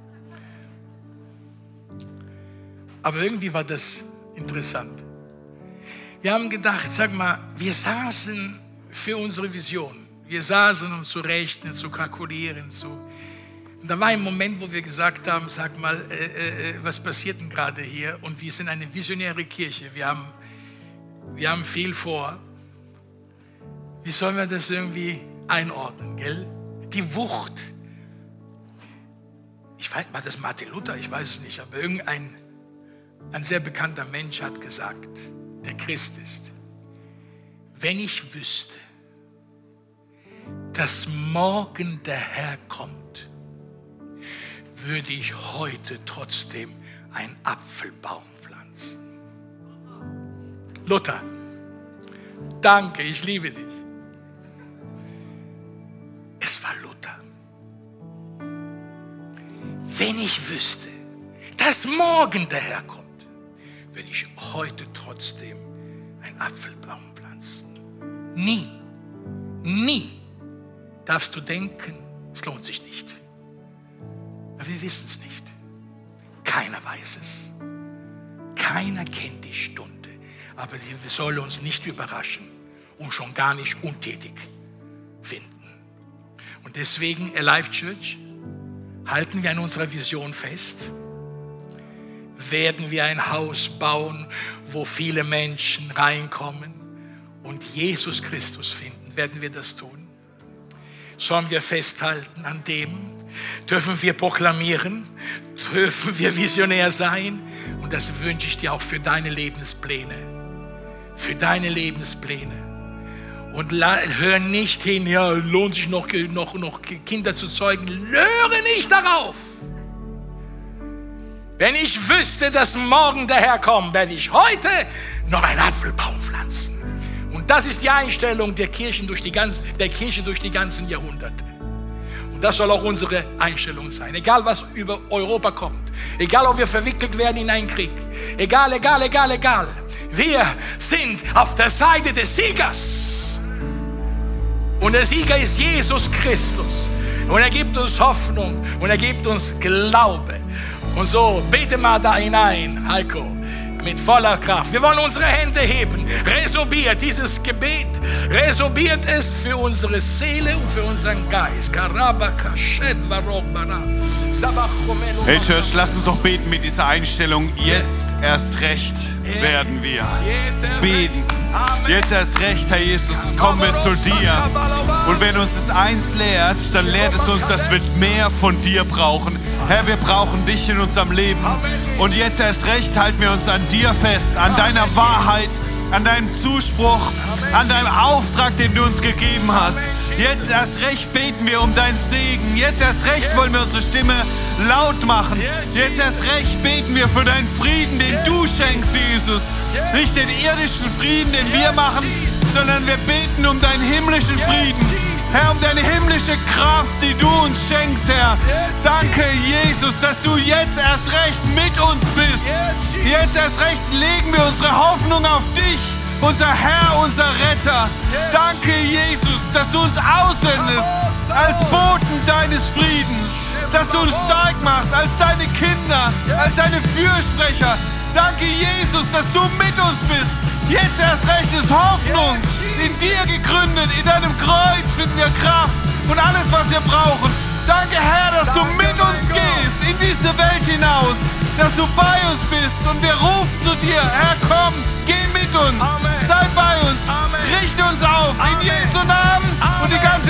Aber irgendwie war das interessant. Wir haben gedacht, sag mal, wir saßen für unsere Vision. Wir saßen, um zu rechnen, zu kalkulieren. Und da war ein Moment, wo wir gesagt haben, sag mal, was passiert denn gerade hier? Und wir sind eine visionäre Kirche. Wir haben viel vor. Wie sollen wir das irgendwie einordnen, gell? Die Wucht. Ich weiß, war das Martin Luther? Ich weiß es nicht, aber ein sehr bekannter Mensch hat gesagt, der Christ ist, wenn ich wüsste, dass morgen der Herr kommt, würde ich heute trotzdem einen Apfelbaum pflanzen. Luther, danke, ich liebe dich. Es war Luther. Wenn ich wüsste, dass morgen der Herr kommt, würde ich heute trotzdem einen Apfelbaum pflanzen. Nie darfst du denken, es lohnt sich nicht. Aber wir wissen es nicht. Keiner weiß es. Keiner kennt die Stunde. Aber sie soll uns nicht überraschen und schon gar nicht untätig finden. Und deswegen, Alive Church, halten wir an unserer Vision fest. Werden wir ein Haus bauen, wo viele Menschen reinkommen und Jesus Christus finden? Werden wir das tun? Sollen wir festhalten an dem? Dürfen wir proklamieren? Dürfen wir visionär sein? Und das wünsche ich dir auch für deine Lebenspläne. Für deine Lebenspläne. Und hör nicht hin, ja, lohnt sich noch Kinder zu zeugen. Höre nicht darauf. Wenn ich wüsste, dass morgen der Herr kommt, werde ich heute noch einen Apfelbaum pflanzen. Und das ist die Einstellung der Kirche durch die ganzen Jahrhunderte. Und das soll auch unsere Einstellung sein. Egal, was über Europa kommt. Egal, ob wir verwickelt werden in einen Krieg. Egal. Wir sind auf der Seite des Siegers. Und der Sieger ist Jesus Christus. Und er gibt uns Hoffnung. Und er gibt uns Glaube. Und so, bete mal da hinein, Heiko, mit voller Kraft. Wir wollen unsere Hände heben. Resorbiert dieses Gebet. Resorbiert es für unsere Seele und für unseren Geist. Hey Church, lasst uns doch beten mit dieser Einstellung. Jetzt erst recht werden wir beten. Jetzt erst recht, Herr Jesus, kommen wir zu dir. Und wenn uns das eins lehrt, dann lehrt es uns, dass wir mehr von dir brauchen. Herr, wir brauchen dich in unserem Leben. Und jetzt erst recht halten wir uns an dir fest, an deiner Wahrheit, an deinem Zuspruch, an deinem Auftrag, den du uns gegeben hast. Jetzt erst recht beten wir um deinen Segen. Jetzt erst recht wollen wir unsere Stimme laut machen. Jetzt erst recht beten wir für deinen Frieden, den du schenkst, Jesus. Nicht den irdischen Frieden, den wir machen, sondern wir beten um deinen himmlischen Frieden. Herr, um deine himmlische Kraft, die du uns schenkst, Herr. Danke, Jesus, dass du jetzt erst recht mit uns bist. Jetzt erst recht legen wir unsere Hoffnung auf dich, unser Herr, unser Retter. Danke, Jesus, dass du uns aussendest als Boten deines Friedens, dass du uns stark machst als deine Kinder, als deine Fürsprecher. Danke, Jesus, dass du mit uns bist. Jetzt erst recht ist Hoffnung in dir gegründet. In deinem Kreuz finden wir Kraft und alles, was wir brauchen. Danke, Herr, dass du mit uns gehst in diese Welt hinaus, dass du bei uns bist und wir rufen zu dir. Herr, komm, geh mit uns, sei bei uns, richte uns auf. In Jesu Namen und die ganze